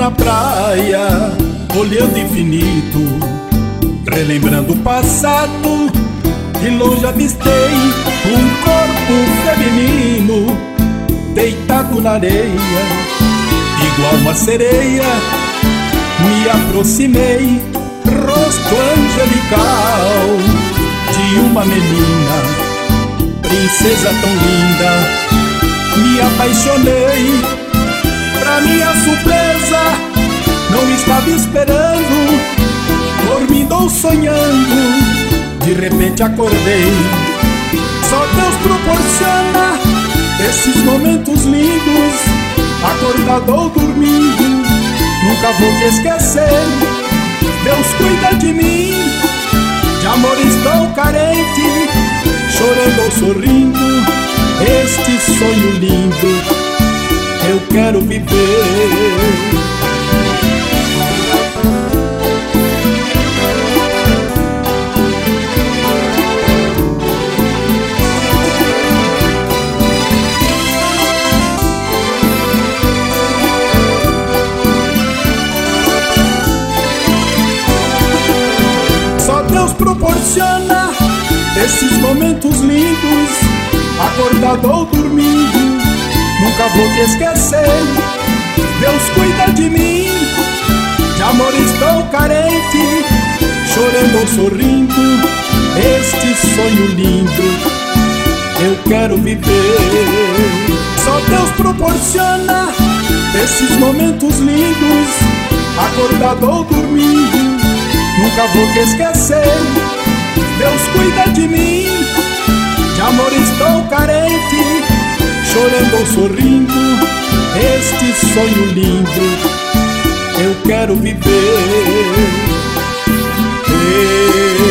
na praia, olhando infinito, relembrando o passado. De longe avistei um corpo feminino deitado na areia, igual uma sereia. Me aproximei, rosto angelical de uma menina, princesa tão linda. Me apaixonei, pra minha surpresa, não estava esperando, dormindo ou sonhando. De repente acordei. Só Deus proporciona esses momentos lindos, acordado ou dormindo, nunca vou te esquecer. Deus cuida de mim, de amor estou carente, chorando ou sorrindo, este sonho lindo eu quero viver. Deus proporciona esses momentos lindos, acordado ou dormindo, nunca vou te esquecer. Deus cuida de mim, de amor estou carente, chorando ou sorrindo, este sonho lindo eu quero viver. Só Deus proporciona esses momentos lindos, acordado ou dormindo, nunca vou te esquecer. Deus cuida de mim, de amor estou carente, chorando ou sorrindo, este sonho lindo eu quero viver.